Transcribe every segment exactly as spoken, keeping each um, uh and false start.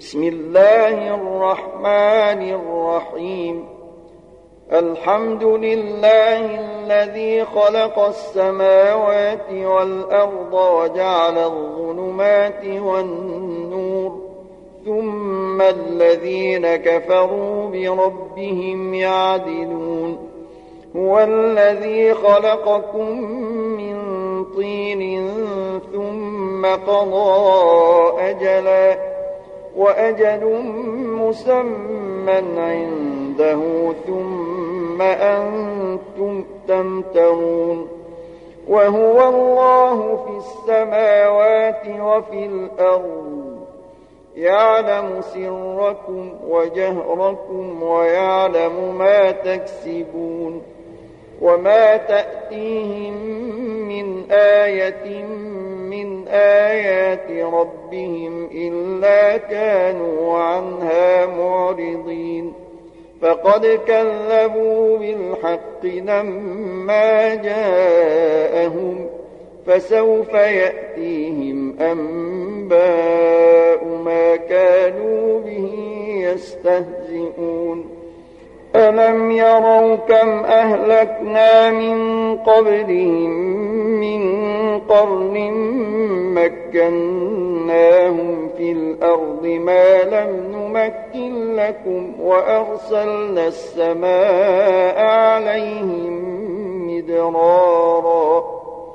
بسم الله الرحمن الرحيم. الحمد لله الذي خلق السماوات والأرض وجعل الظلمات والنور، ثم الذين كفروا بربهم يعدلون. هو الذي خلقكم من طين ثم قضى أجلا وأجل مسمى عنده ثم أنتم تمترون. وهو الله في السماوات وفي الأرض، يعلم سركم وجهركم ويعلم ما تكسبون. وما تأتيهم من آية من آيات ربهم إلا كانوا عنها معرضين. فقد كذبوا بالحق لما جاءهم، فسوف يأتيهم أنباء ما كانوا به يستهزئون. ألم يروا كم أهلكنا من قبلهم من قرن مكناهم في الأرض ما لم نمكن لكم، وأرسلنا السماء عليهم مدرارا،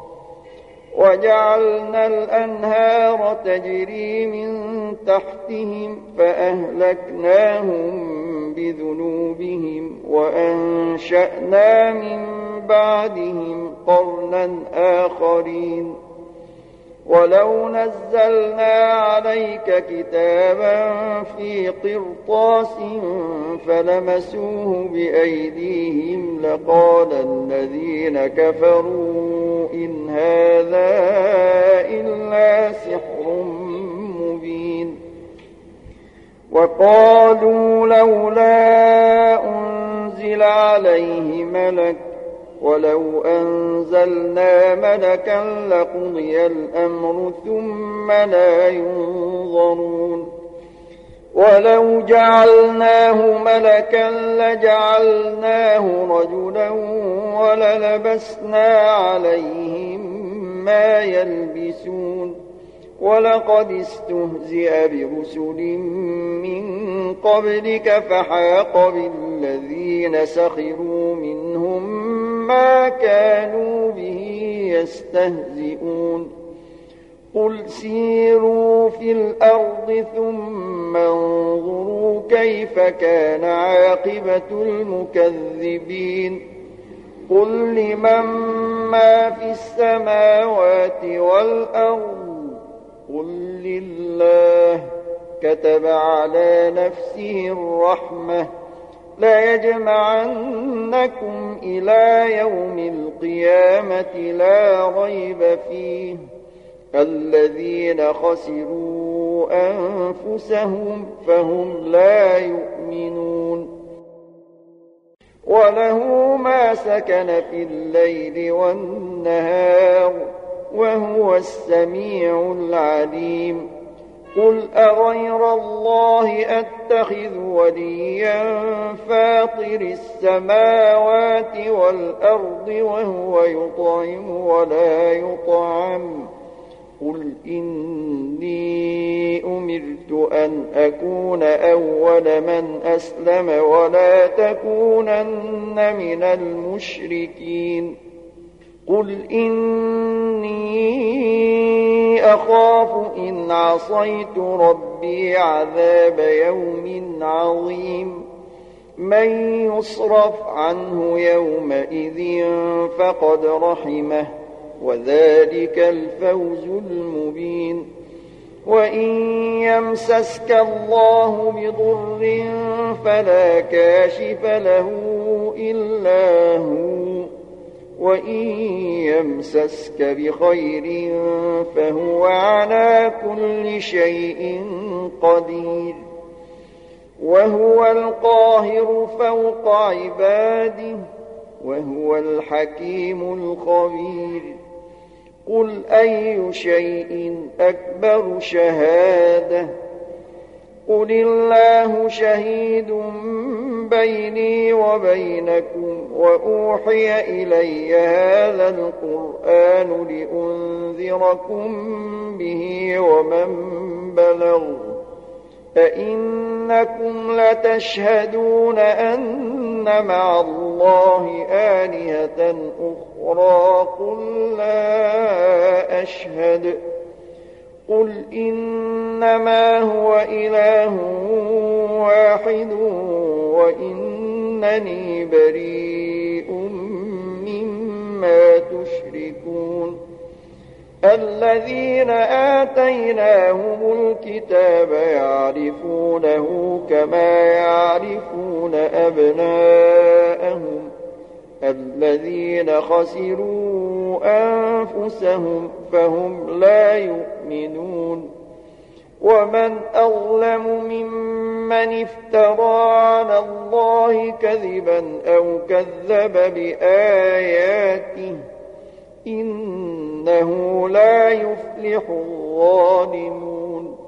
وجعلنا الأنهار تجري من تحتهم فأهلكناهم بذنوبهم، وأنشأنا من بعدهم قرنا آخرين. ولو نزلنا عليك كتابا في قرطاس فلمسوه بأيديهم لقال الذين كفروا إن هذا إلا سحر مبين. وقالوا لولا أنزل عليه ملك، ولو أنزلنا ملكا لقضي الأمر ثم لا ينظرون. ولو جعلناه ملكا لجعلناه رجلا وللبسنا عليهم ما يلبسون. ولقد استهزئ برسل من قبلك فحاق بالذين سخروا منهم ما كانوا به يستهزئون. قل سيروا في الأرض ثم انظروا كيف كان عاقبة المكذبين. قل لمن ما في السماوات والأرض قل لله. كتب على نفسه الرحمة لا يجمعنكم إلى يوم القيامة لا ريب فيه. الذين خسروا أنفسهم فهم لا يؤمنون. وله ما سكن في الليل والنهار وهو السميع العليم. قل أغير الله أتخذ وليا فاطر السماوات والأرض وهو يطعم ولا يطعم. قل إني أمرت أن أكون أول من أسلم ولا تكونن من المشركين. قل إني أخاف إن عصيت ربي عذاب يوم عظيم. من يصرف عنه يومئذ فقد رحمه وذلك الفوز المبين. وإن يمسسك الله بضر فلا كاشف له إلا هو، وإن يمسسك بخير فهو على كل شيء قدير. وهو القاهر فوق عباده وهو الحكيم الخبير. قل أي شيء أكبر شهادة قل الله شهيد بيني وبينكم وأوحي إلي هذا القرآن لأنذركم به ومن بلغ أئنكم لتشهدون أن مع الله آلهة أخرى قل لا أشهد قل إنما هو إله واحد وإنني بريء مما تشركون الذين آتيناهم الكتاب يعرفونه كما يعرفون أبناءهم الذين خسروا أنفسهم فهم لا يؤمنون ومن أظلم ممن افترى على الله كذبا أو كذب بآياته إنه لا يفلح الظالمون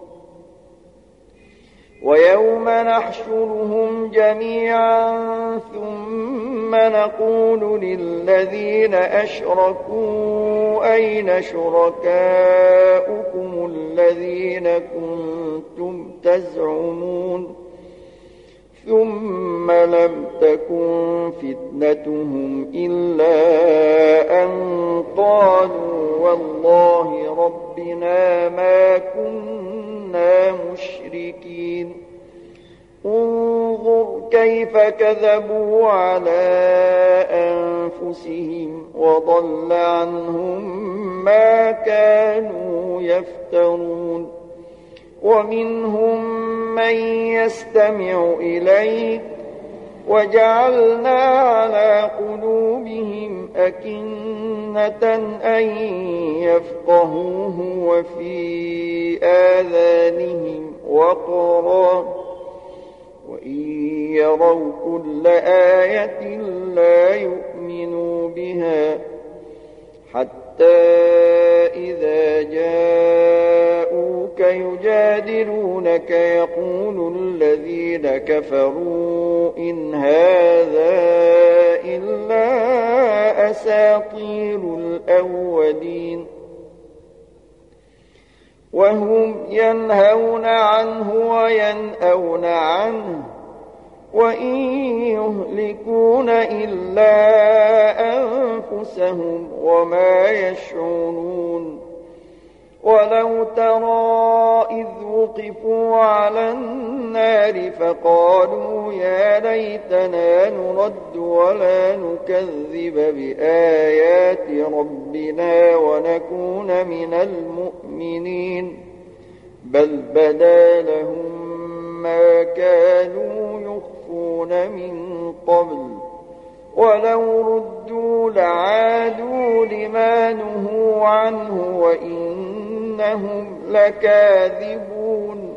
ويوم نحشرهم جميعا ثم نقول للذين أشركوا أين شركاؤكم الذين كنتم تزعمون ثم لم تكن فتنتهم إلا أن قالوا والله ربنا ما كنا مشركين انظر كيف كذبوا على أنفسهم وضل عنهم ما كانوا يفترون ومنهم من يستمع إليك وجعلنا على قلوبهم أكنة أن يفقهوه وفي آذانهم وقرا وإن يروا كل آية لا يؤمنوا بها حتى إذا جاءوك يجادلونك يقول الذين كفروا إن هذا إلا أساطير الأولين وهم ينهون عنه وينأون عنه وإن يهلكون إلا أنفسهم وما يشعرون ولو ترى إذ وقفوا على النار فقالوا يا ليتنا نرد ولا نكذب بآيات ربنا ونكون من المؤمنين بل بدا لهم ما كانوا يخفون من قبل ولو ردوا لعادوا لما نهوا عنه وإنهم لكاذبون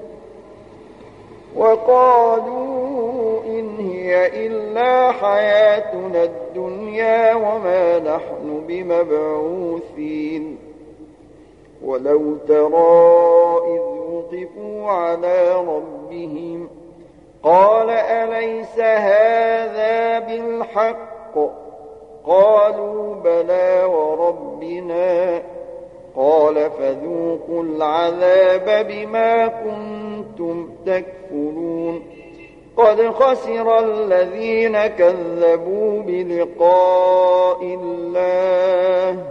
وقالوا إن هي إلا حياتنا الدنيا وما نحن بمبعوثين ولو ترى إذ وقفوا على ربهم قال أليس هذا بالحق قالوا بلى وربنا قال فذوقوا العذاب بما كنتم تكفرون قد خسر الذين كذبوا بلقاء الله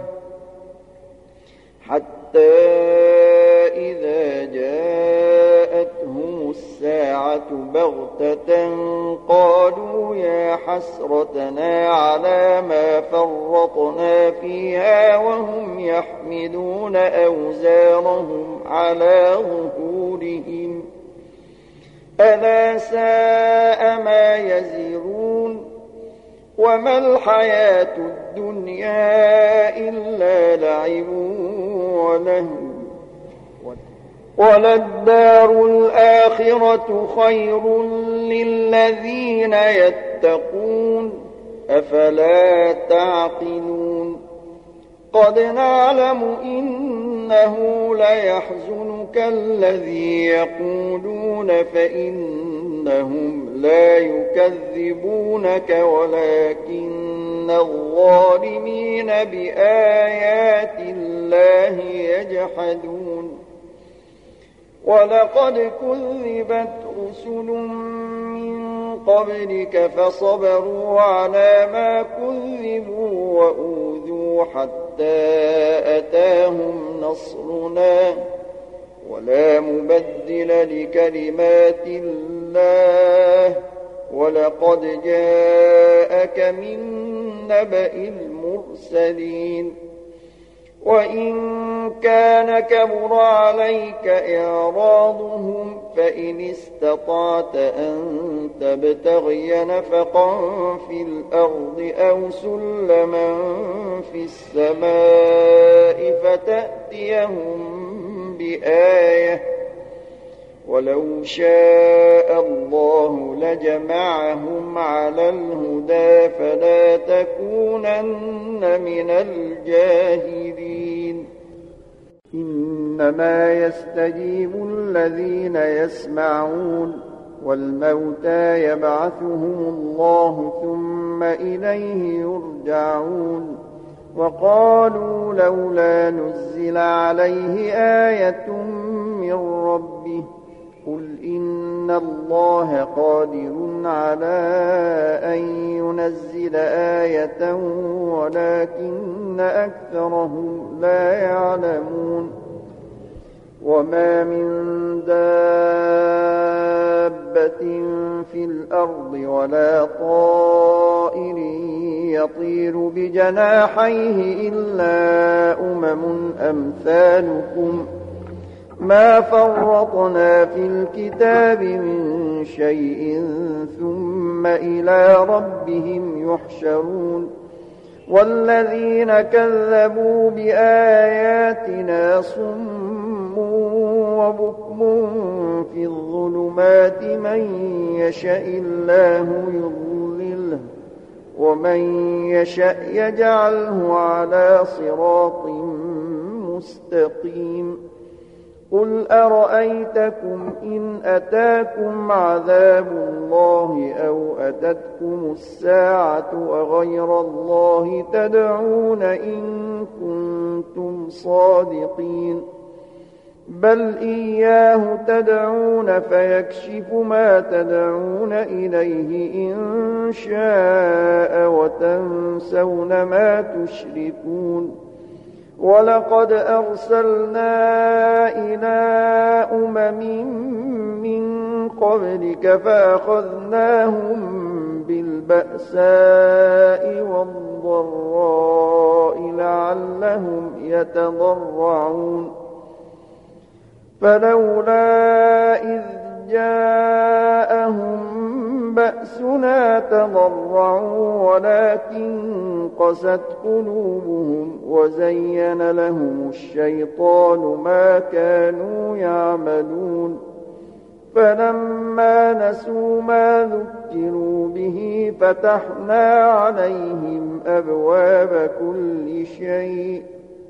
حتى إذا جاءتهم الساعة بغتة قالوا يا حسرتنا على ما فرطنا فيها وهم يحملون أوزارهم على ظهورهم ألا ساء ما يزرون وما الحياة الدنيا إلا لعب ولهو وللدار الآخرة خير للذين يتقون أفلا تعقلون قد نعلم إنه ليحزنك الذي يقولون فإنهم لا يكذبونك ولكن الظالمين بآيات الله يجحدون ولقد كذبت رسل من قبلك فصبروا على ما كذبوا وأوذوا حتى أتاهم نصرنا ولا مبدل لكلمات الله ولقد جاءك من نبأ المرسلين وإن كان كبر عليك إعراضهم فإن استطعت أن تبتغي نفقا في الأرض أو سلما في السماء فتأتيهم بآية ولو شاء الله لجمعهم على الهدى فلا تكونن من الجاهلين إنما يستجيب الذين يسمعون والموتى يبعثهم الله ثم إليه يرجعون وقالوا لولا نزل عليه آية من ربه قل إن الله قادر على أن ينزل آية ولكن أكثرهم لا يعلمون وما من دابة في الأرض ولا طائر يطير بجناحيه إلا أمم أمثالكم ما فرطنا في الكتاب من شيء ثم إلى ربهم يحشرون والذين كذبوا بآياتنا صم وبكم في الظلمات من يشاء الله يضلله ومن يشاء يجعله على صراط مستقيم قل أرأيتكم إن أتاكم عذاب الله أو أتتكم الساعة أغير الله تدعون إن كنتم صادقين بل إياه تدعون فيكشف ما تدعون إليه إن شاء وتنسون ما تشركون ولقد أرسلنا إلى أمم من قبلك فأخذناهم بالبأساء والضراء لعلهم يتضرعون فلولا إذ جاءهم بأسنا تضرعوا ولكن قست قلوبهم وزين لهم الشيطان ما كانوا يعملون فلما نسوا ما ذكروا به فتحنا عليهم أبواب كل شيء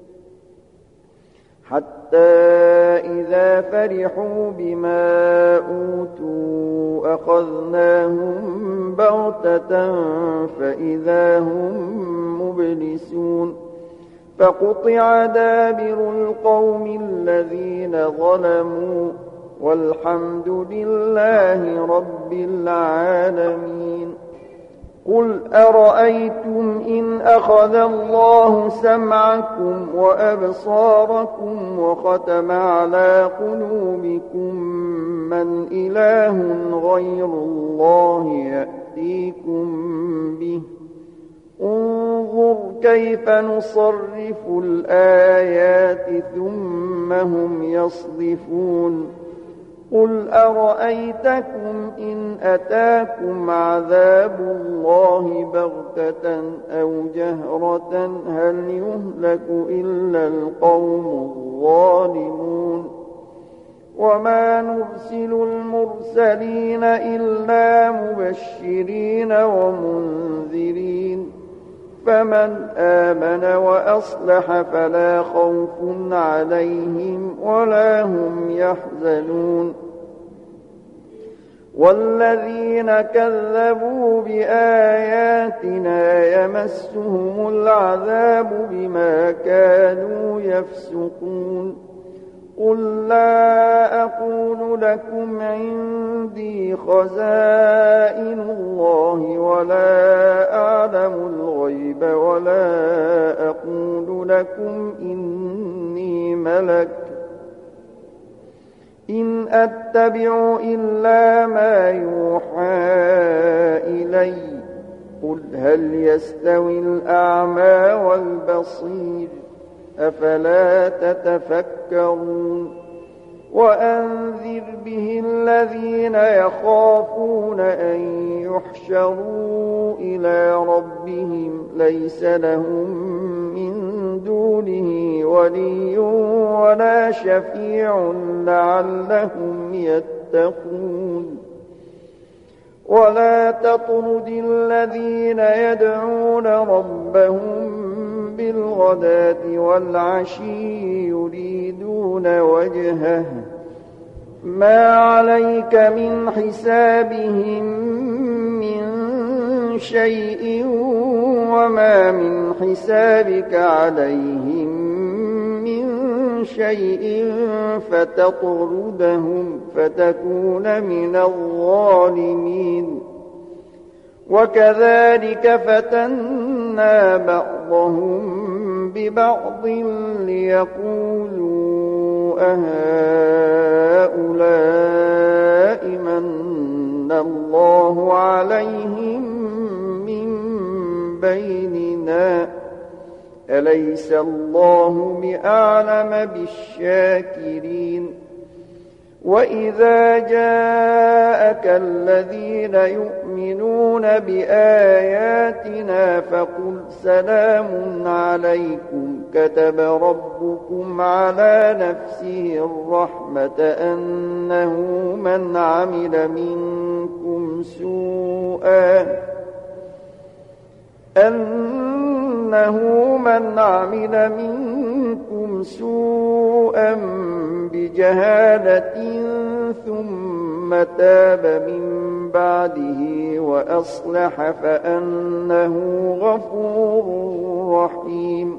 حتى إذا فرحوا بما أوتوا أخذناهم بغتة فإذا هم مبلسون فقطع دابر القوم الذين ظلموا والحمد لله رب العالمين قل أرأيتم إن أخذ الله سمعكم وأبصاركم وختم على قلوبكم من إله غير الله يأتيكم به انظر كيف نصرف الآيات ثم هم يصدفون قل أرأيتكم إن أتاكم عذاب الله بغتة أو جهرة هل يهلك إلا القوم الظالمون وما نرسل المرسلين إلا مبشرين ومنذرين فمن آمن وأصلح فلا خوف عليهم ولا هم يحزنون والذين كذبوا بآياتنا يمسهم العذاب بما كانوا يفسقون قل لا أقول لكم عندي خزائن الله ولا أعلم الغيب ولا أقول لكم إني ملك إن أتبع إلا ما يوحى إلي قل هل يستوي الأعمى والبصير أفلا تتفكرون وأنذر به الذين يخافون أن يحشروا إلى ربهم ليس لهم من دونه ولي ولا شفيع لعلهم يتقون ولا تطرد الذين يدعون ربهم بالغداة والعشي يريدون وجهه ما عليك من حسابهم من شيء وما من حسابك عليهم من شيء فتطردهم فتكون من الظالمين وكذلك فتنا بعضهم ببعض ليقولوا أهؤلاء من الله عليهم من بيننا أليس الله بأعلم بالشاكرين وإذا جاءك الذين يؤمنون بآياتنا فقل سلام عليكم كتب ربكم على نفسه الرحمة أنه من عمل منكم سوءا أنه من عمل منكم سوءا بجهالة ثم تاب من بعده وأصلح فأنه غفور رحيم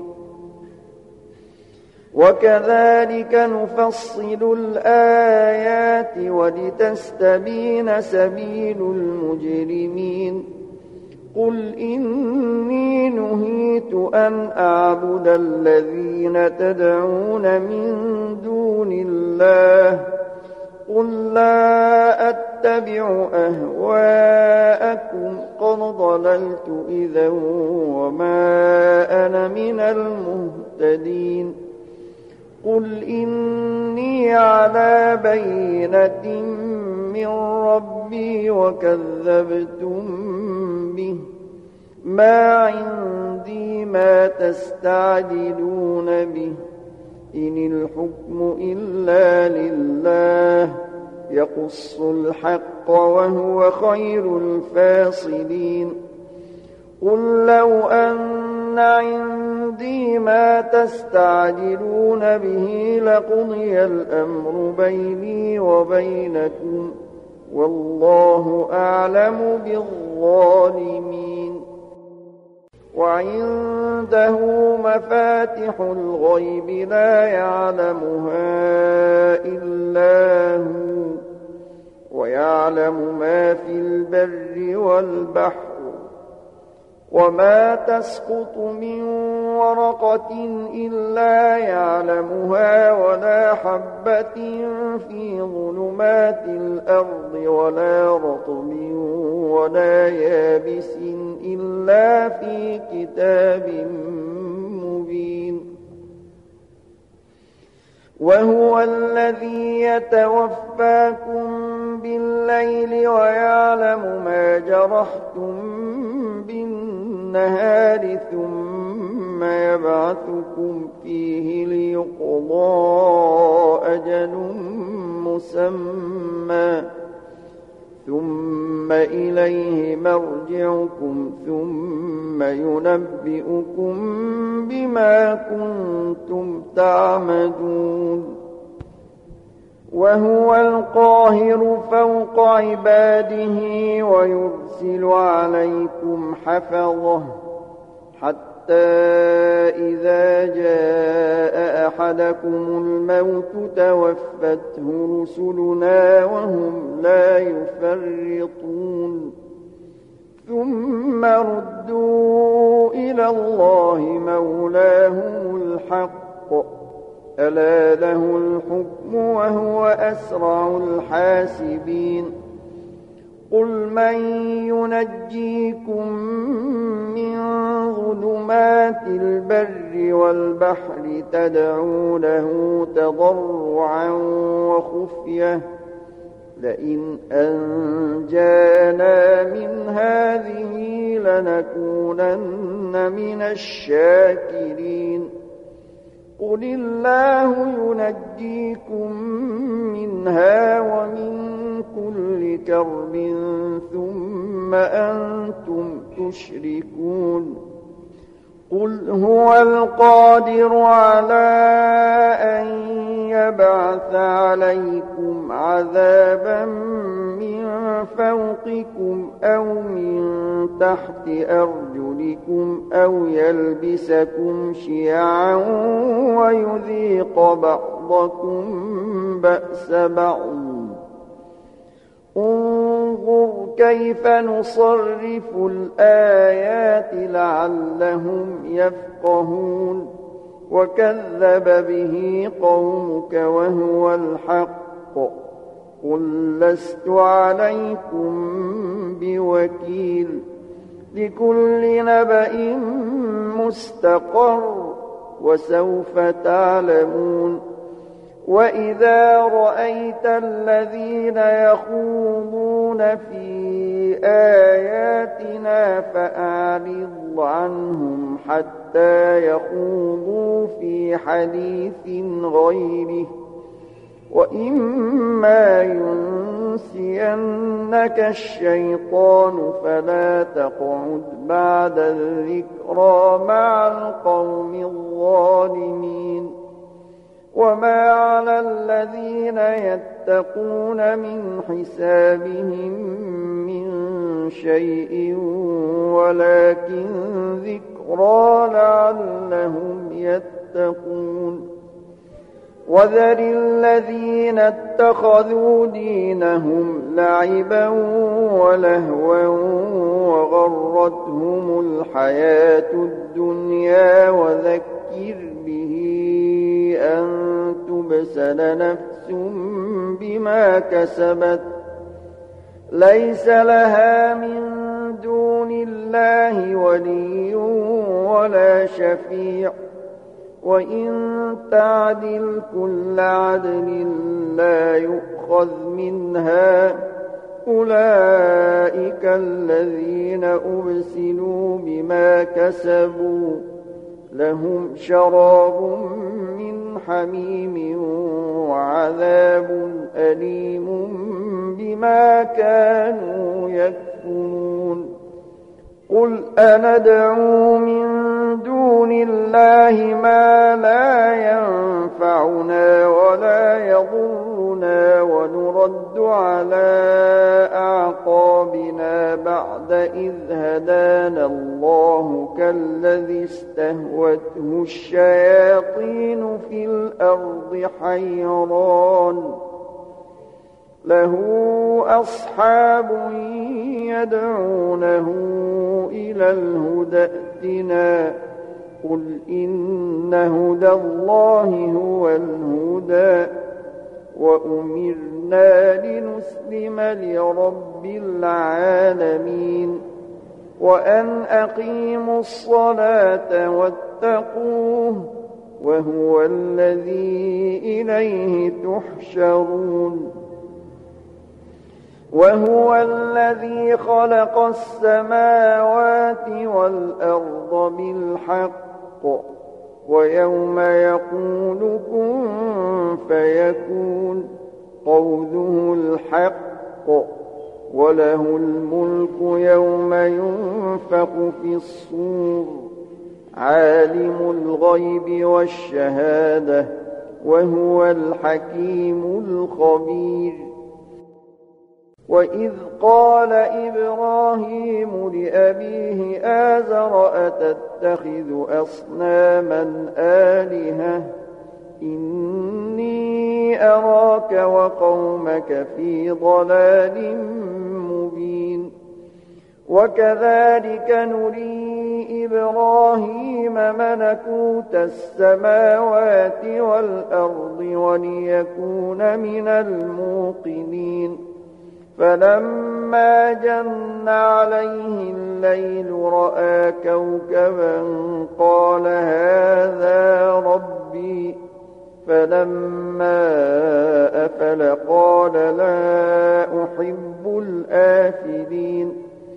وكذلك نفصل الآيات ولتستبين سبيل المجرمين قل إني نهيت أن أعبد الذين تدعون من دون الله قل لا أتبع أهواءكم قد ضللت إذا وما أنا من المهتدين قل إني على بينة من ربي وكذبتم به ما عندي ما تستعجلون به إن الحكم إلا لله يقص الحق وهو خير الفاصلين قل لو أن عندي ما تستعجلون به لقضي الأمر بيني وبينكم والله أعلم بالظالمين وعنده مفاتح الغيب لا يعلمها إلا هو ويعلم ما في البر والبحر وما تسقط من ورقة إلا يعلمها ولا حبة في ظلمات الأرض ولا رطب ولا يابس إلا في كتاب مبين وهو الذي يتوفاكم بالليل ويعلم ما جرحتم بالنهار ثم يبعثكم فيه ليقضى أجل مسمى ثم إليه مرجعكم ثم ينبئكم بما كنتم تعملون وهو القاهر فوق عباده ويرسل عليكم حفظه حتى إذا جاء أحدكم الموت توفته رسلنا وهم لا يفرطون ثم ردوا إلى الله مولاهم الحق ألا له الحكم وهو أسرع الحاسبين قل من ينجيكم من ظلمات البر والبحر تدعونه تضرعا وخفية لئن أنجانا من هذه لنكونن من الشاكرين قل الله ينجيكم منها ومن كل كرب ثم أنتم تشركون قل هو القادر على أن يبعث عليكم عذابا من فوقكم أو من تحت أرجلكم أو يلبسكم شيعا ويذيق بعضكم بأس بعض انظر كيف نصرف الآيات لعلهم يفقهون وكذب به قومك وهو الحق قل لست عليكم بوكيل لكل نبأ مستقر وسوف تعلمون وإذا رأيت الذين يخوضون في آياتنا فأعرض عنهم حتى يخوضوا في حديث غيره وإما ينسينك الشيطان فلا تقعد بعد الذكرى مع القوم الظالمين وما على الذين يتقون من حسابهم من شيء ولكن ذكرى لعلهم يتقون وذر الذين اتخذوا دينهم لعبا ولهوا وغرتهم الحياة الدنيا وذكر به أن تبسل نفس بما كسبت ليس لها من دون الله ولي ولا شفيع وإن تعدل كل عدل لا يؤخذ منها أولئك الذين أبسلوا بما كسبوا لهم شراب من حميم وعذاب أليم بما كانوا يكفرون قل أندعو من دون الله ما لا ينفعنا ولا يضرنا ونرد على أعقابنا بعد إذ هدانا الله كالذي استهوته الشياطين في الأرض حيران له أصحاب يدعونه إلى الهدى ائتنا قل إن هدى الله هو الهدى وأمرنا لنسلم لرب العالمين وأن أقيموا الصلاة واتقوه وهو الذي إليه تحشرون وهو الذي خلق السماوات والأرض بالحق ويوم يقول كن فيكون قوله الحق وله الملك يوم ينفخ في الصور عالم الغيب والشهادة وهو الحكيم الخبير وإذ قال إبراهيم لأبيه آزر أتتخذ أصناما آلهة إني أراك وقومك في ضلال مبين وكذلك نري إبراهيم ملكوت السماوات والأرض وليكون من الموقنين فلما جن عليه الليل رأى كوكبا قال هذا ربي فلما أفل قال لا أحب الآفلين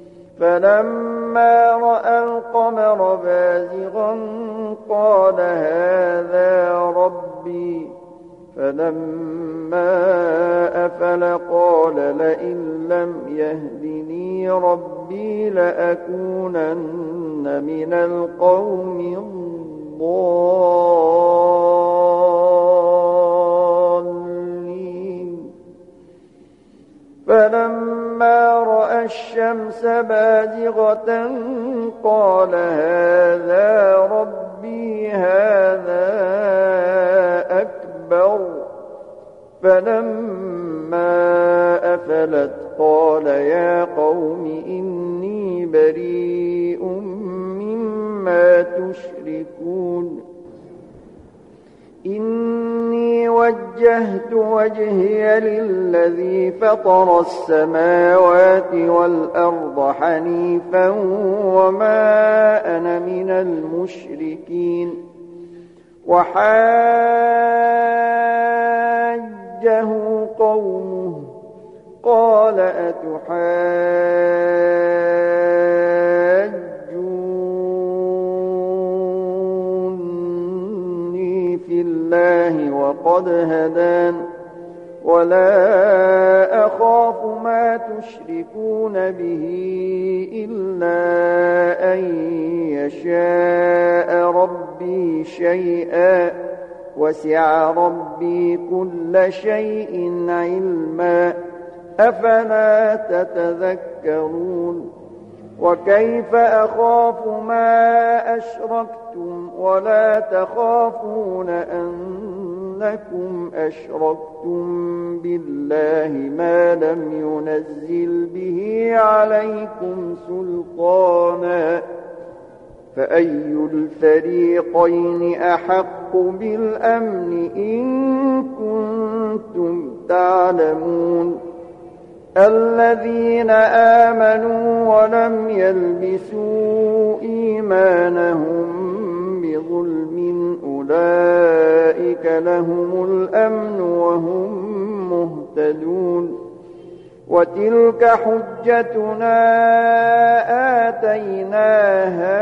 فلما رأى القمر بازغا قال هذا ربي فلما أفل قال لئن لم يهدني ربي لأكونن من القوم الضالين فلما رأى الشمس بازغة قال هذا ربي هذا أكبر فلما أفلت قال يا قوم إني بريء مما تشركون إني وجهت وجهي للذي فطر السماوات والأرض حنيفا وما أنا من المشركين وحاجه قومه قال أتحاجوني في الله وقد هدان ولا أخاف ما تشركون به إلا أن يشاء ربي شيئا وسع ربي كل شيء علما أفلا تتذكرون وكيف أخاف ما أشركتم ولا تخافون أنكم أشركتم بالله ما لم ينزل به عليكم سلطانا فأي الفريقين أحق بالأمن إن كنتم تعلمون الذين آمنوا ولم يلبسوا إيمانهم بظلم أولئك لهم الأمن وهم مهتدون وتلك حجتنا آتيناها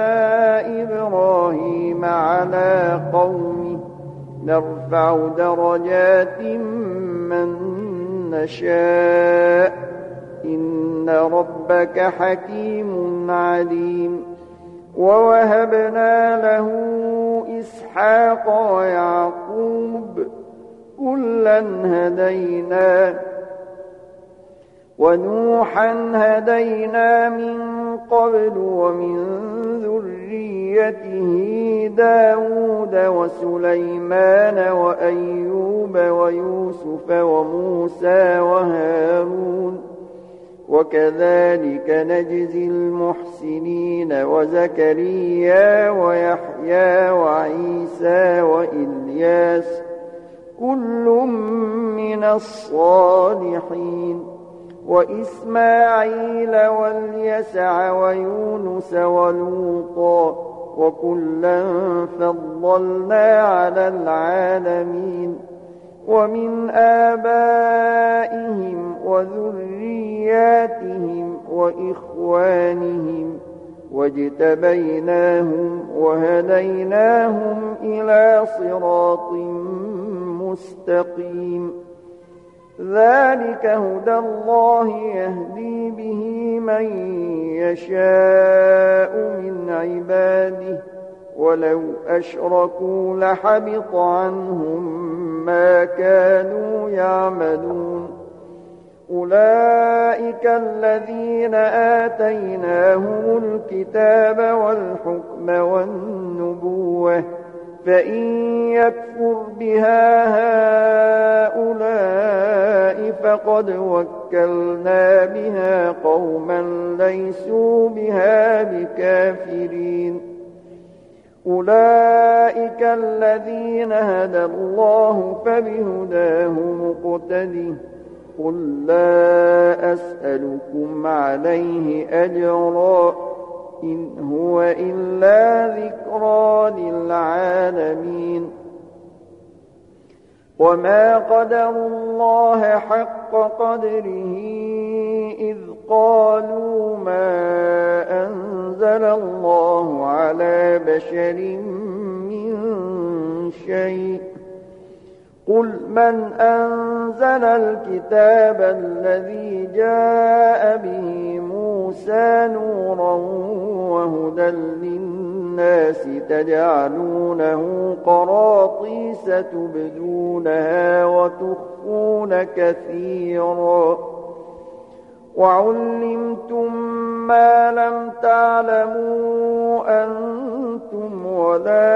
إبراهيم على قومه نرفع درجات من نشاء إن ربك حكيم عليم ووهبنا له إسحاق ويعقوب كلا هدينا ونوحا هدينا من قبل ومن ذريته داود وسليمان وأيوب ويوسف وموسى وهارون وكذلك نجزي المحسنين وزكريا ويحيى وعيسى وإلياس كل من الصالحين وإسماعيل واليسع ويونس ولوطا وكلا فضلنا على العالمين ومن آبائهم وذرياتهم وإخوانهم واجتبيناهم وهديناهم إلى صراط مستقيم ذلك هدى الله يهدي به من يشاء من عباده ولو أشركوا لحبط عنهم ما كانوا يعملون أولئك الذين آتيناهم الكتاب والحكم والنبوة فإن يكفر بها هؤلاء فقد وكلنا بها قوما ليسوا بها بكافرين أولئك الذين هدى الله فبهداه مقتده قل لا أسألكم عليه أجرا إن هو إلا ذكرى للعالمين وما قدروا الله حق قدره إذ قالوا ما أنزل الله على بشر من شيء قل من أنزل الكتاب الذي جاء به موسى نورا وهدى للناس تجعلونه قراطيس تبدونها وتخفون كثيرا وعلمتم ما لم تعلموا أنتم ولا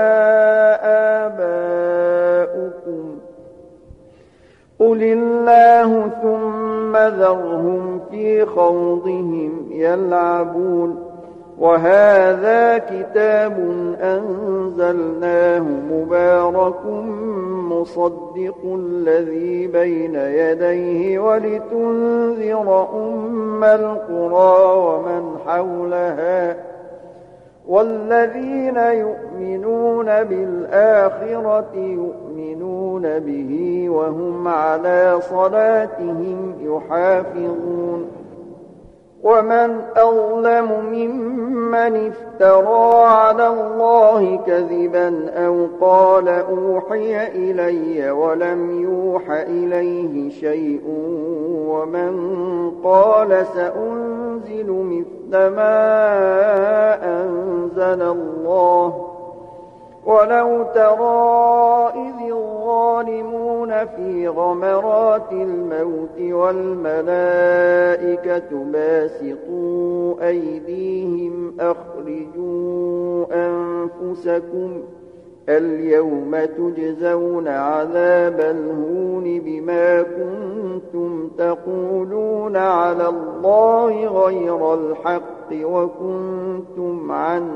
آباؤكم قل الله ثم ذرهم في خوضهم يلعبون وهذا كتاب أنزلناه مبارك مصدق الذي بين يديه ولتنذر أم القرى ومن حولها والذين يؤمنون بالآخرة يؤمنون به وهم على صلاتهم يحافظون ومن أظلم ممن افترى على الله كذبا أو قال أوحي إلي ولم يوح إليه شيء ومن قال سأنزل مثل ما أنزل الله ولو ترى إذ الظالمون في غمرات الموت والملائكة باسطوا أيديهم أخرجوا أنفسكم اليوم تجزون عذاب الهون بما كنتم تقولون على الله غير الحق وكنتم عن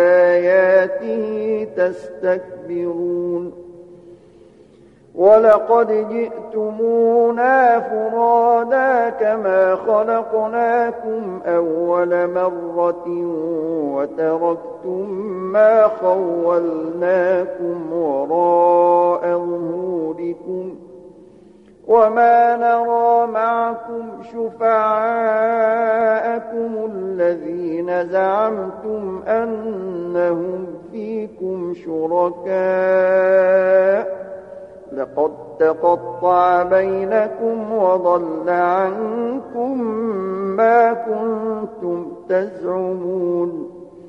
آياته تستكبرون ولقد جئتمونا فرادا كما خلقناكم أول مرة وتركتم ما خولناكم وراء ظهوركم وما نرى معكم شفعاءكم الذين زعمتم أنهم فيكم شركاء لقد تقطع بينكم وضل عنكم ما كنتم تزعمون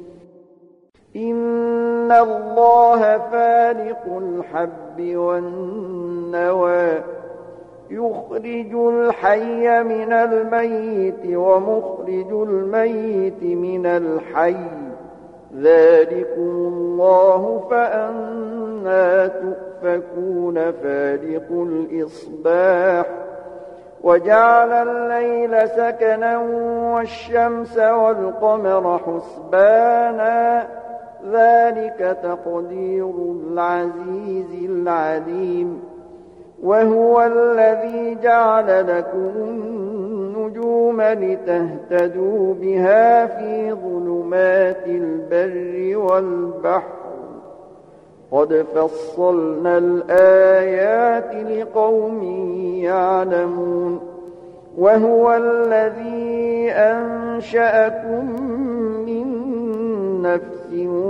إن الله فالق الحب والنوى يخرج الحي من الميت ومخرج الميت من الحي ذلكم الله فأنى تؤفكون فالق الإصباح وجعل الليل سكنا والشمس والقمر حسبانا ذلك تقدير العزيز العليم وهو الذي جعل لكم النجوم لتهتدوا بها في ظلمات البر والبحر قد فصلنا الآيات لقوم يعلمون وهو الذي أنشأكم من نفس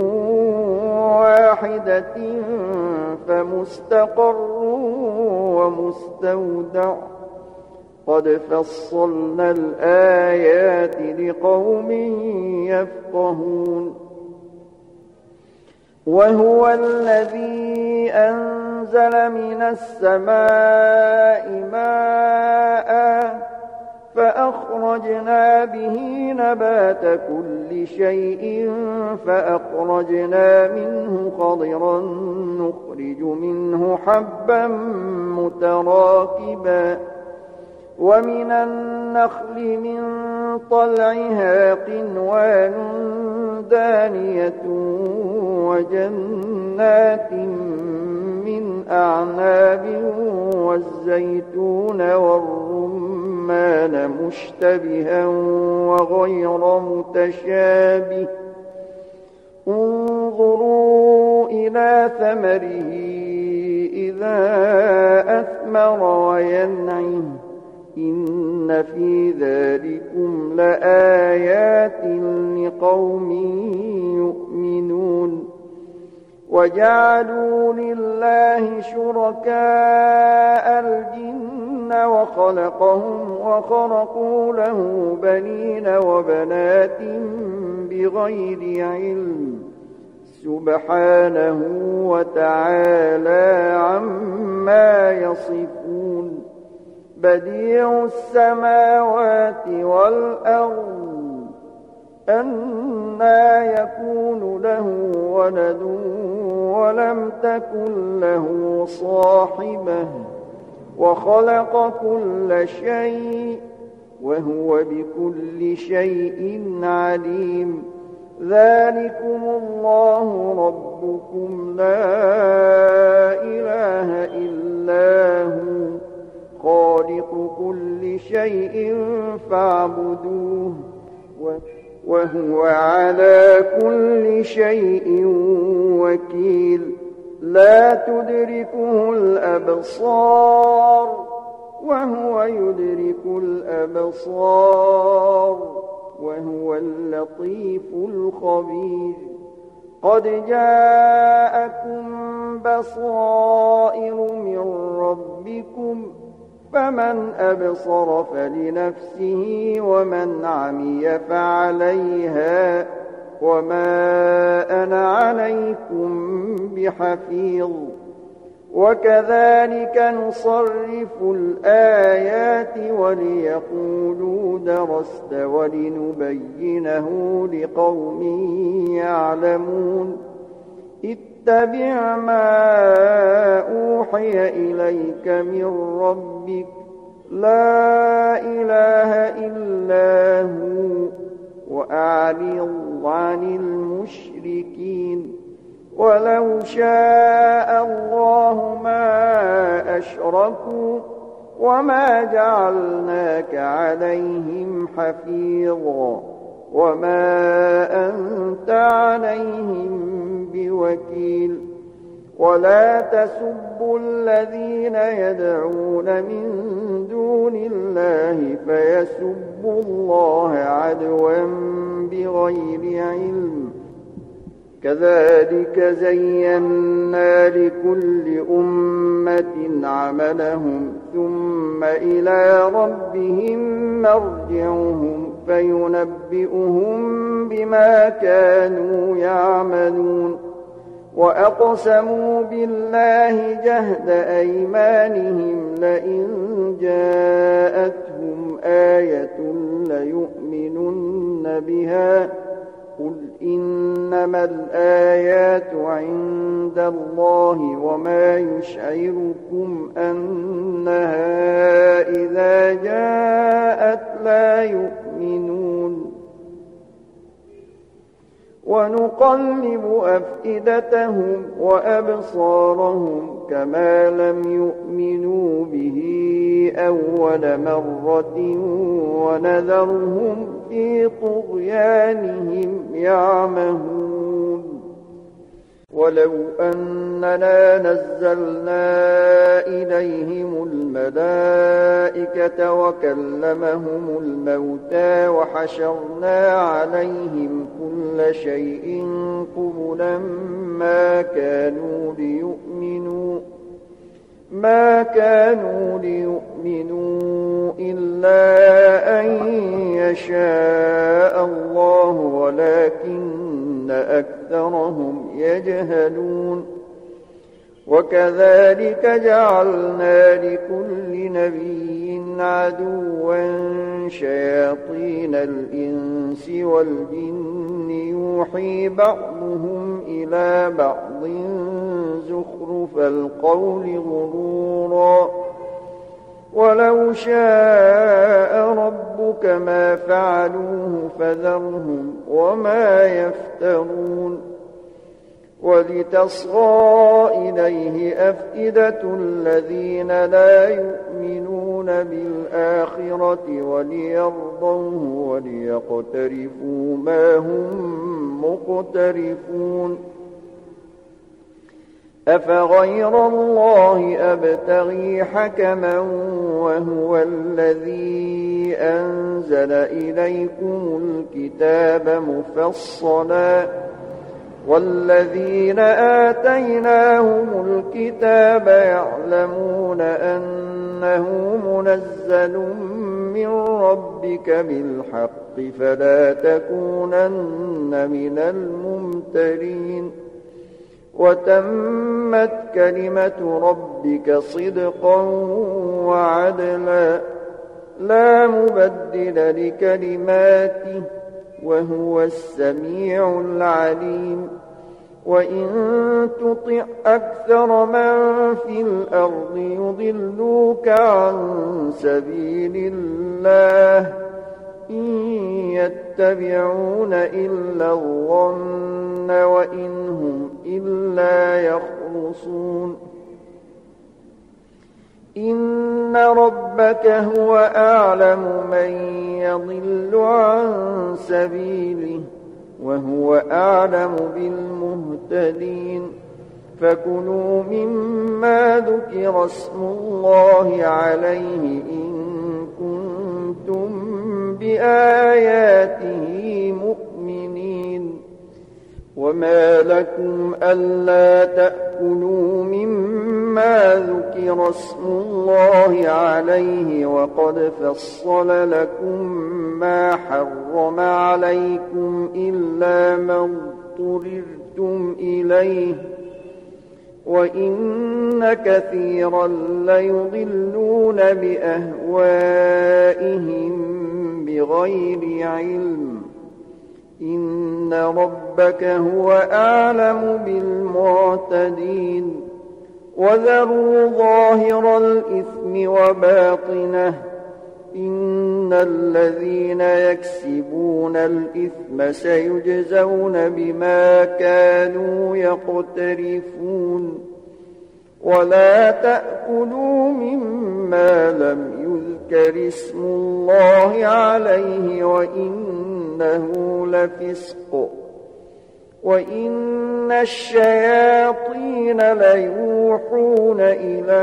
واحدة فمستقر ومستودع قد فصلنا الآيات لقوم يفقهون وهو الذي أنزل من السماء ماء فأخرجنا به نبات كل شيء فأخرجنا منه خضرا نخرج منه حبا متراكبا ومن النخل من طلعها قنوان دانية وجنات من أعناب والزيتون والرمان مشتبها وغير متشابه انظروا إلى ثمره إذا أثمر وينعه إن في ذلكم لآيات لقوم يؤمنون وجعلوا لله شركاء الجن وخلقهم وخرقوا له بنين وبنات بغير علم سبحانه وتعالى عما يصفون بديع السماوات والأرض أنى يكون له ولد ولم تكن له صاحبة وخلق كل شيء وهو بكل شيء عليم ذلكم الله ربكم لا إله إلا هو خالق كل شيء فاعبدوه وهو على كل شيء وكيل لا تدركه الأبصار وهو يدرك الأبصار وهو اللطيف الخبير قد جاءكم بصائر من ربكم فمن أبصر فلنفسه ومن عمي فعليها وما أنا عليكم بحفيظ وكذلك نصرف الآيات وليقولوا درست ولنبينه لقوم يعلمون اتبع ما أوحي إليك من ربك لا إله إلا هو وأعرض عن المشركين ولو شاء الله ما أشركوا وما جعلناك عليهم حفيظا وما أنت عليهم بوكيل ولا تسبوا الذين يدعون من دون الله فيسبوا الله عدوا بغير علم كذلك زينا لكل أمة عملهم ثم إلى ربهم مرجعهم فينبئهم بما كانوا يعملون وأقسموا بالله جهد أيمانهم لئن جاءتهم آية ليؤمنن بها قل إنما الآيات عند الله وما يشعركم أنها إذا جاءت لا يؤمنون ونقلب أفئدتهم وأبصارهم كما لم يؤمنوا به أول مرة ونذرهم في طغيانهم يعمهون ولو أننا نزلنا إليهم الملائكة وكلمهم الموتى وحشرنا عليهم كل شيء قبلا ما كانوا ليؤمنوا ما كانوا ليؤمنوا إلا أن يشاء الله ولكن أكثرهم يجهلون وكذلك جعلنا لكل نبي عدوا شياطين الإنس والجن يوحي بعضهم إلى بعض زخرف القول غرورا ولو شاء ربك ما فعلوه فذرهم وما يفترون ولتصغى إليه أفئدة الذين لا يؤمنون بالآخرة وليرضوه وليقترفوا ما هم مقترفون أفغير الله أبتغي حكما وهو الذي أنزل إليكم الكتاب مفصلا والذين آتيناهم الكتاب يعلمون أنه منزل من ربك بالحق فلا تكونن من الممترين وتمت كلمة ربك صدقا وعدلا لا مبدل لكلماته وهو السميع العليم وإن تطع أكثر من في الأرض يضلوك عن سبيل الله إن يتبعون إلا الظن وإن هم إلا يخرصون إن ربك هو أعلم من يضل عن سبيله وهو أعلم بالمهتدين فكلوا مما ذكر اسم الله عليه إن كنتم بآياته مؤمنين وما لكم ألا تأكلوا مما ذكر اسم الله عليه وقد فصل لكم ما حرم عليكم إلا ما اضطررتم إليه وإن كثيرا ليضلون بأهوائهم بغير علم إن ربك هو أعلم بالمعتدين وذروا ظاهر الإثم وباطنه إن الذين يكسبون الإثم سيجزون بما كانوا يقترفون ولا تأكلوا مما لم يذكر اسم الله عليه وإنه لفسق وإن الشياطين ليوحون إلى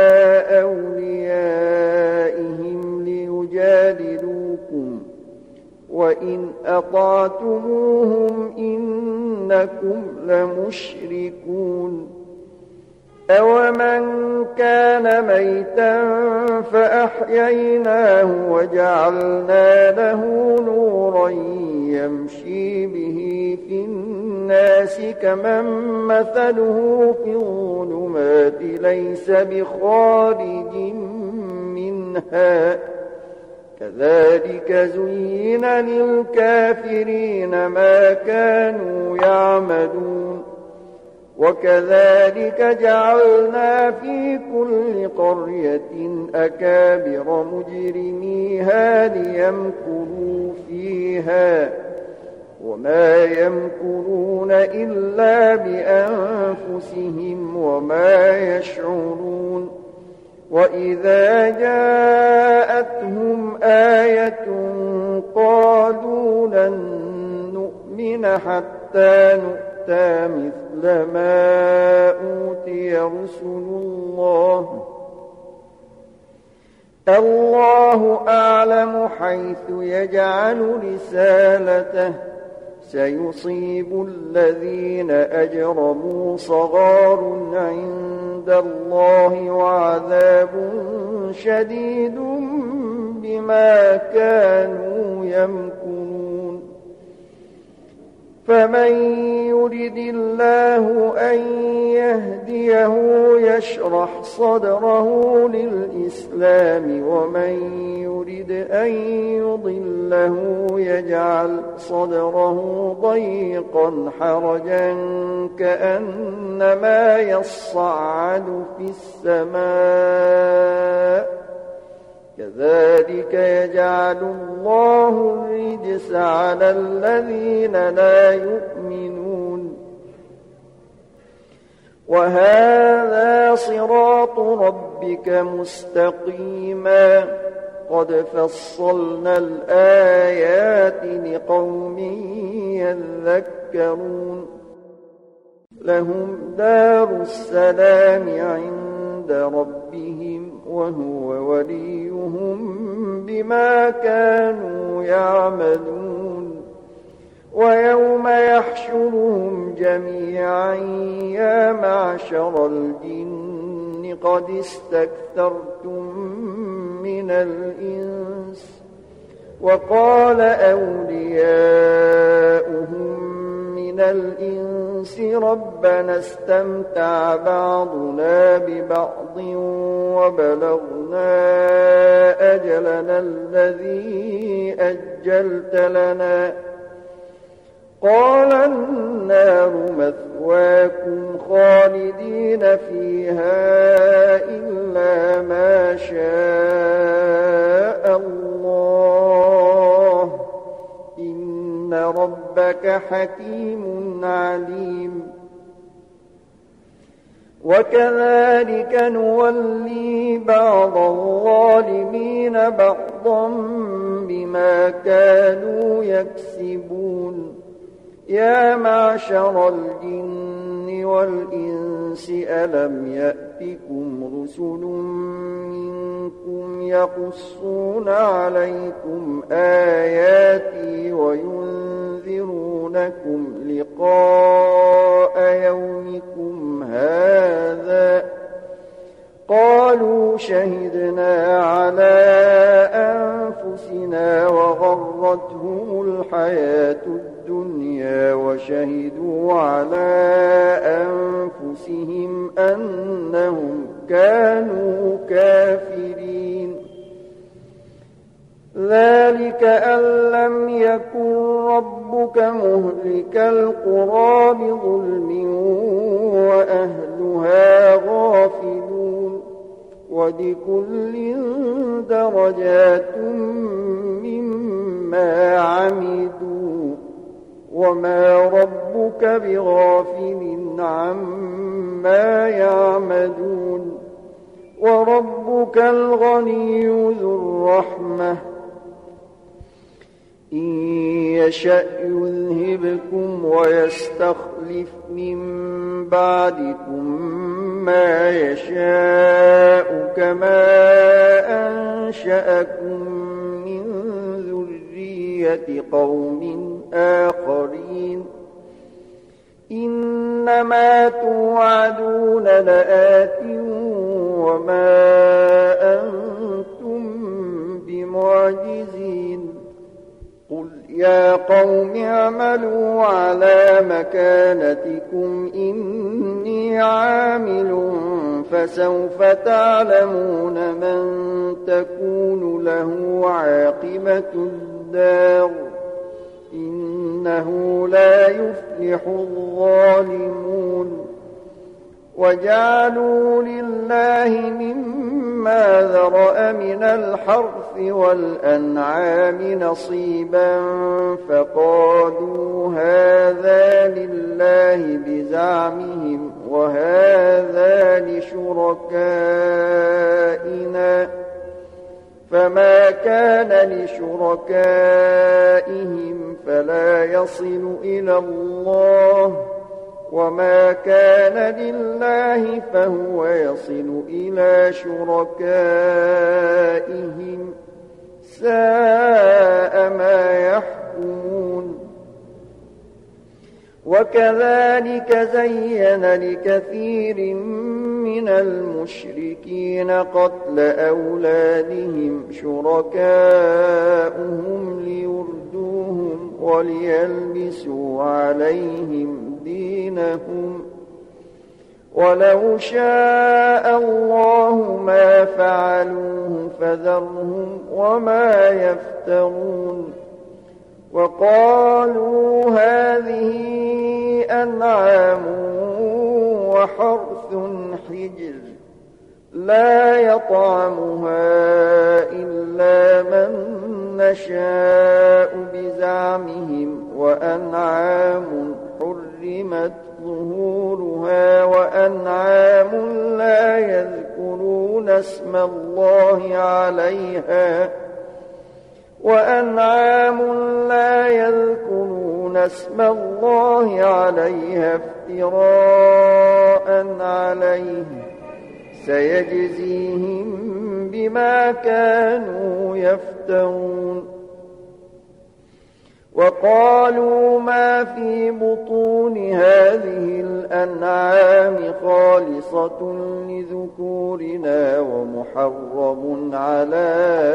أوليائهم ليجادلوكم وإن أطعتموهم إنكم لمشركون أومن كان ميتا فأحييناه وجعلنا له نورا يمشي به في الناس كمن مثله في الظلمات ليس بخارج منها كذلك زين للكافرين ما كانوا يعملون وكذلك جعلنا في كل قرية أكابر مجرميها ليمكروا فيها وما يمكرون إلا بأنفسهم وما يشعرون وإذا جاءتهم آية قالوا لن نؤمن حتى نؤمن مثل ما أوتي رسل الله الله أعلم حيث يجعل رسالته سيصيب الذين أجرموا صغار عند الله وعذاب شديد بما كانوا يمكرون فمن يرد الله أن يهديه يشرح صدره للإسلام ومن يرد أن يضله يجعل صدره ضيقا حرجا كأنما يصعد في السماء كذلك يجعل الله الرجس على الذين لا يؤمنون وهذا صراط ربك مستقيما قد فصلنا الآيات لقوم يذكرون لهم دار السلام عند ربهم وهو وليهم بما كانوا يعملون ويوم يحشرهم جميعا يا معشر الجن قد استكثرتم من الإنس وقال أولياؤهم من الإنس ربنا استمتع بعضنا ببعض وبلغنا أجلنا الذي أجلت لنا قال النار مثواكم خالدين فيها إلا ما شاء الله إن ربك حكيم عليم وكذلك نولي بعض الظالمين بعضا بما كانوا يكسبون يا معشر الجن والإنس ألم يأتكم رسل منكم يقصون عليكم آياتي وينذرونكم لقاء يومكم هذا قالوا شهدنا على أنفسنا وغرتهم الحياة الدنيا وشهدوا على أنفسهم أنهم كانوا كافرين ذلك أن لم يكن ربك مهلك القرى بظلم وأهلها غافلون ولكل درجات مما عملوا وما ربك بغافل عما يعملون وربك الغني ذو الرحمة إن يشأ يذهبكم ويستخلف من بعدكم ما يشاء كما أنشأكم من ذرية قوم آخرين إنما توعدون لآت وما أنتم بمعجزين قل يا قوم اعملوا على مكانتكم إني عامل فسوف تعلمون من تكون له عاقبة الدار إنه لا يفلح الظالمون وجعلوا لله مما ذرأ من الحرث والأنعام نصيبا فقالوا هذا لله بزعمهم وهذا لشركائنا فما كان لشركائهم فلا يصل إلى الله وما كان لله فهو يصل إلى شركائهم ساء ما يحكمون وكذلك زين لكثير من المشركين قتل أولادهم شركاؤهم ليردوهم وليلبسوا عليهم دينهم ولو شاء الله ما فعلوه فذرهم وما يفترون وقالوا هذه أنعام وحرث حجر لا يطعمها إلا من نشاء بزعمهم وأنعام حرمت ظهورها وأنعام لا يذكرون اسم الله عليها وأنعام لا يذكرون اسم الله عليها افتراء عليه سيجزيهم بما كانوا يفترون وقالوا ما في بطون هذه الأنعام خالصة لذكورنا ومحرم على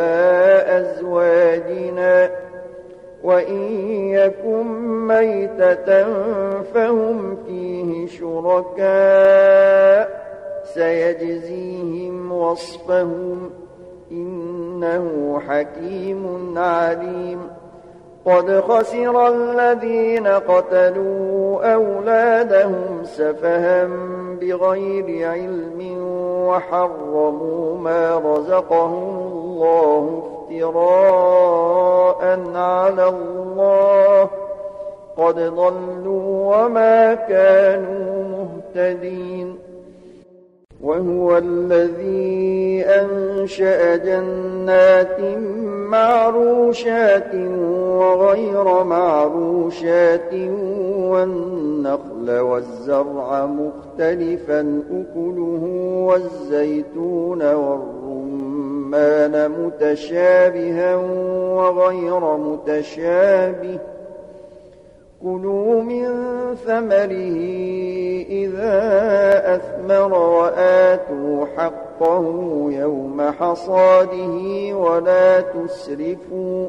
أزواجنا وإن يكن ميتة فهم فيه شركاء سيجزيهم وصفهم إنه حكيم عليم قد خسر الذين قتلوا أولادهم سفها بغير علم وحرموا ما رزقهم الله افتراء على الله قد ضلوا وما كانوا مهتدين وهو الذي أنشأ جنات معروشات وغير معروشات والنخل والزرع مختلفا أكله والزيتون والرمان متشابها وغير متشابه كلوا من ثمره إذا أثمر وآتوا حقه يوم حصاده ولا تسرفوا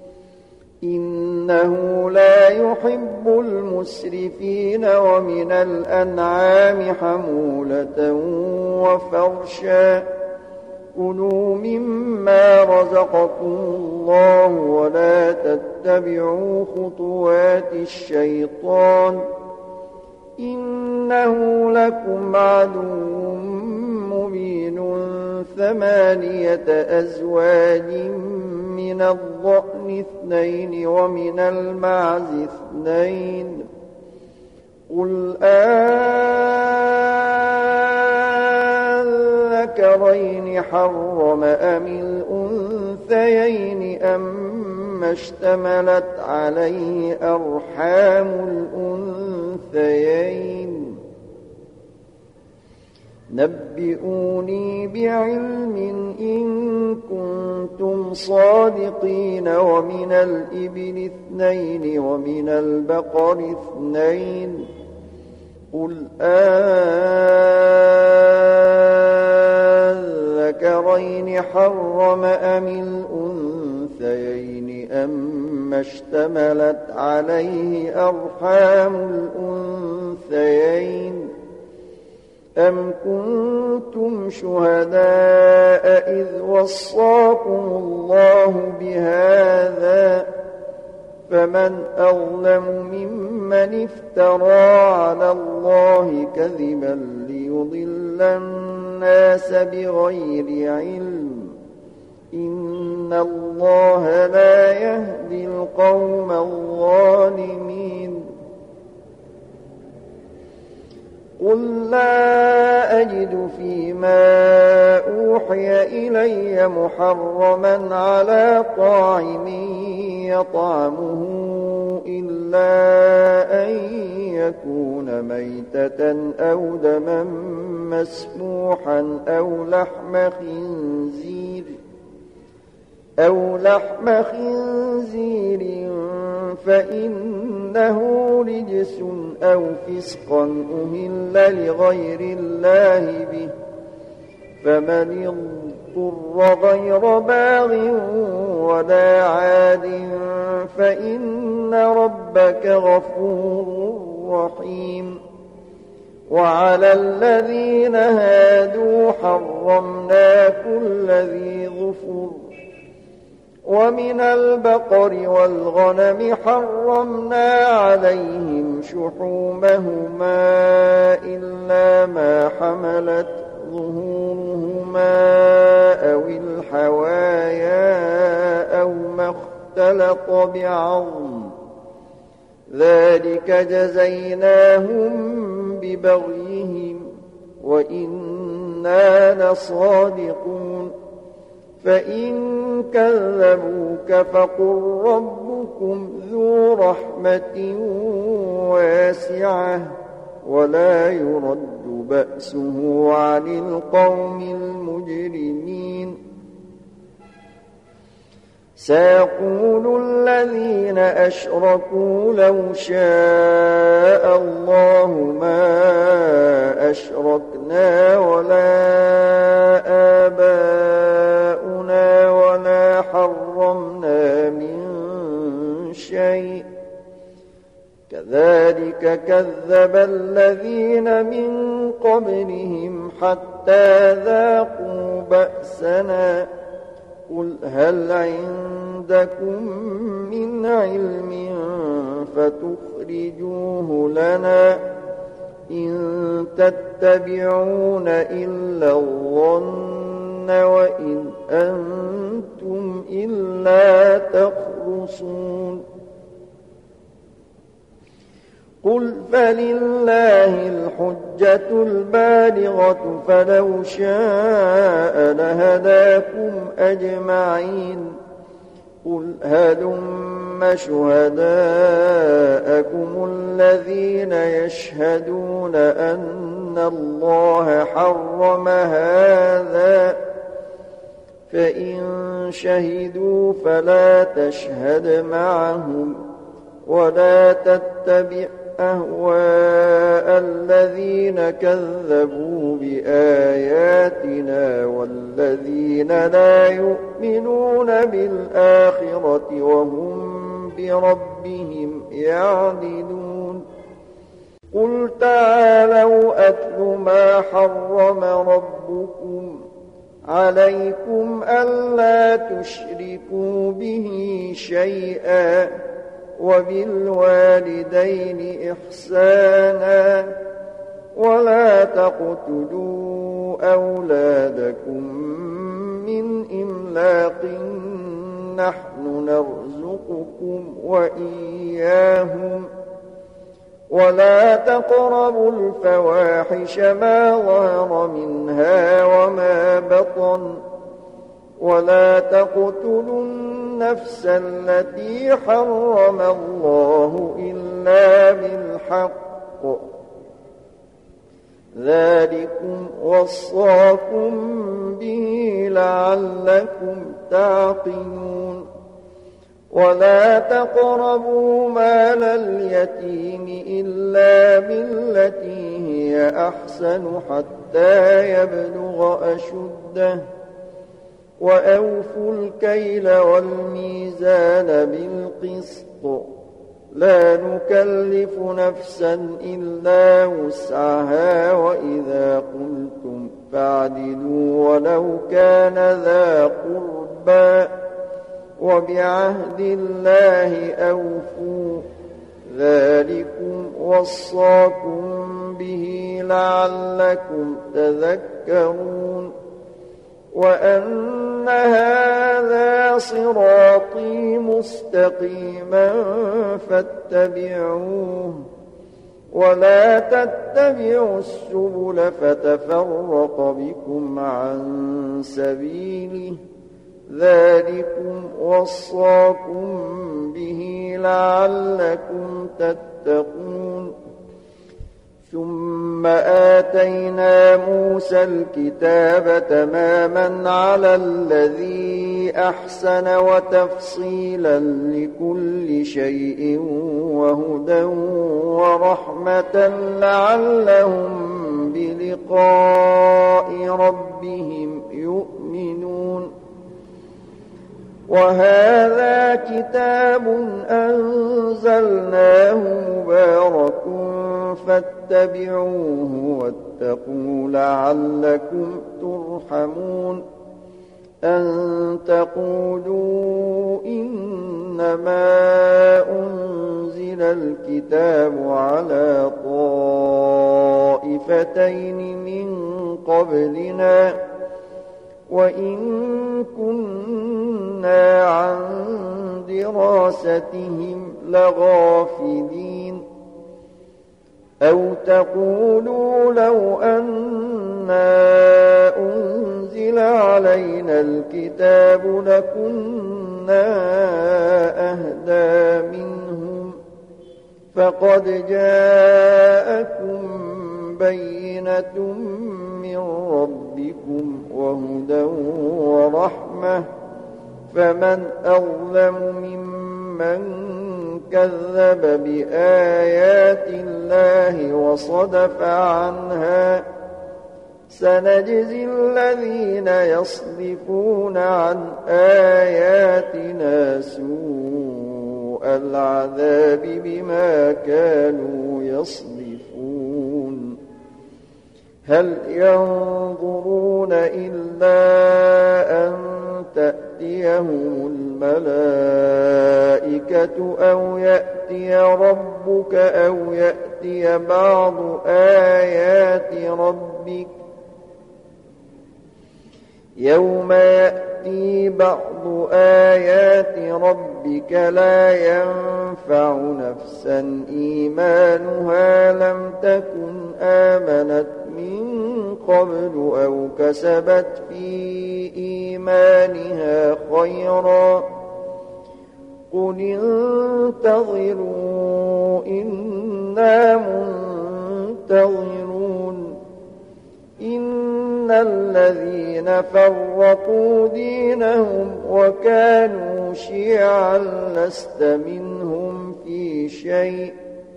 إنه لا يحب المسرفين ومن الأنعام حمولة وفرشا كلوا مما رزقكم الله ولا تتبعوا خطوات الشيطان إنه لكم عدو مبين ثمانية أزواج من الضأن اثنين ومن المعز اثنين قل أذكرين حرم أم الأنثيين أما اشتملت عليه أرحام الأنثيين نبئوني بعلم إن كنتم صادقين ومن الإبل اثنين ومن البقر اثنين قل أذكرين حرم أم الأنثيين أما اشتملت عليه أرحام الأنثيين أم كنتم شهداء إذ وصاكم الله بهذا فمن أظلم ممن افترى على الله كذبا ليضل الناس بغير علم إن الله لا يهدي القوم الظالمين قل لا أجد فيما أوحي إلي محرما على طاعم يطعمه إلا أن يكون ميتة أو دما مسفوحا أو لحم خنزير أو لحم خنزير فإن إنه رجس أو فسقا أهل لغير الله به فمن اضطر غير باغ ولا عاد فإن ربك غفور رحيم. وعلى الذين هادوا حرمنا كل ذي ظفر ومن البقر والغنم حرمنا عليهم شحومهما إلا ما حملت ظهورهما أو الحوايا أو ما اختلط بعظم ذلك جزيناهم ببغيهم وإنا لصادقون. فإن كذبوك فقل ربكم ذو رحمة واسعة ولا يرد بأسه عن القوم المجرمين. سيقول الذين أشركوا لو شاء الله ما أشركنا ولا آباؤنا ولا حرمنا من شيء كذلك كذب الذين من قبلهم حتى ذاقوا بأسنا قل هل عندكم من علم فتخرجوه لنا إن تتبعون إلا الظن وإن أنتم إلا تخرصون. قل فلله الحجة البالغة فلو شاء لهداكم أجمعين. قل هلم شهداءكم الذين يشهدون أن الله حرم هذا فإن شهدوا فلا تشهد معهم ولا تتبع أهواء الذين كذبوا بآياتنا والذين لا يؤمنون بالآخرة وهم بربهم يعدلون. قل تعالوا أتل ما حرم ربكم عليكم ألا تشركوا به شيئا وبالوالدين إحسانا ولا تقتلوا أولادكم من إملاق نحن نرزقكم وإياهم ولا تقربوا الفواحش ما ظهر منها وما بطن ولا تقتلوا النفس التي حرم الله إلا بالحق ذلكم وصاكم به لعلكم تعقلون. ولا تقربوا مال اليتيم إلا بالتي هي أحسن حتى يبلغ أشده وأوفوا الكيل والميزان بالقسط لا نكلف نفسا إلا وسعها وإذا قلتم فاعدلوا ولو كان ذا قربى وبعهد الله أوفوا ذلكم وصاكم به لعلكم تذكرون. وأن هذا صراطي مستقيما فاتبعوه ولا تتبعوا السبل فتفرق بكم عن سبيله ذلكم وصاكم به لعلكم تتقون. ثم آتينا موسى الكتاب تماما على الذي أحسن وتفصيلا لكل شيء وهدى ورحمة لعلهم بلقاء ربهم يؤمنون. وهذا كتاب أنزلناه مبارك فاتبعوه واتقوا لعلكم ترحمون. أن تقولوا إنما أنزل الكتاب على طائفتين من قبلنا وإن كنا عن دراستهم لغافلين. أو تقولوا لو أنا أنزل علينا الكتاب لكنا أهدى منهم فقد جاءكم بينة من ربكم وهدى ورحمة فمن أظلم ممن كذب بآيات الله وصدف عنها. سنجزي الذين يصدفون عن آياتنا سوء العذاب بما كانوا يصدفون. هل ينظرون إلا أن تأتيهم الملائكة أو يأتي ربك أو يأتي بعض آيات ربك يوم يأتي بعض آيات ربك لا ينفع نفسا إيمانها لم تكن آمنت من قبل أو كسبت في إيمانها خيرا قل انتظروا إنا منتظرون. إن الذين فرقوا دينهم وكانوا شيعا لست منهم في شيء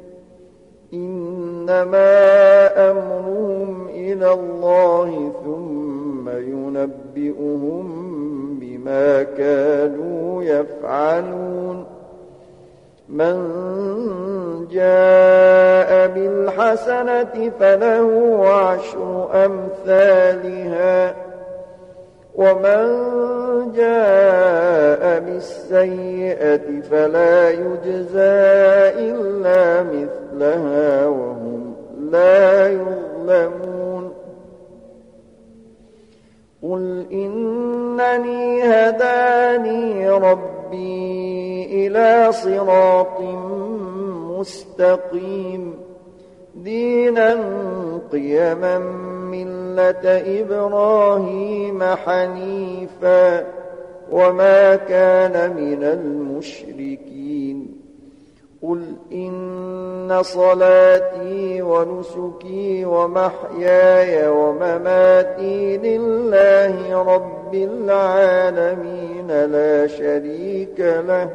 إنما أمرهم إلى الله ثم ينبئهم بما كانوا يفعلون. من جاء بالحسنة فله عشر أمثالها ومن جاء بالسيئة فلا يجزى إلا مثلها وهم لا يظلمون. قل إنني هداني ربي إلى صراط مستقيم دينا قيما ملة إبراهيم حنيفا وما كان من المشركين. قل إن صلاتي ونسكي ومحياي ومماتي لله رب العالمين لا شريك له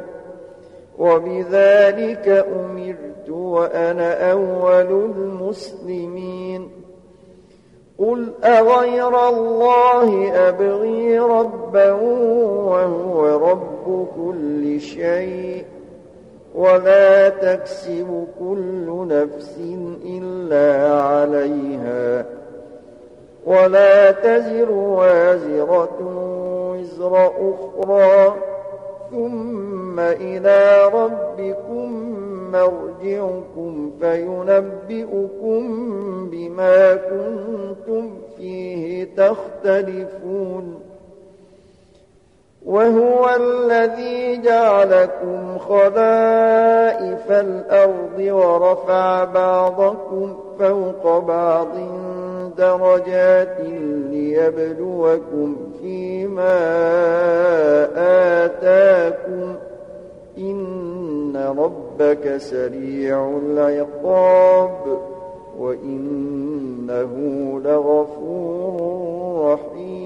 وبذلك أمرت وأنا أول المسلمين. قل أغير الله أبغي ربا وهو رب كل شيء ولا تكسب كل نفس إلا عليها ولا تزر وازرة وزر أخرى ثم إلى ربكم مرجعكم فينبئكم بما كنتم فيه تختلفون. وهو الذي جعلكم خلائف الأرض ورفع بعضكم فوق بعض درجات ليبلوكم فيما آتاكم إن ربك سريع العقاب وإنه لغفور رحيم.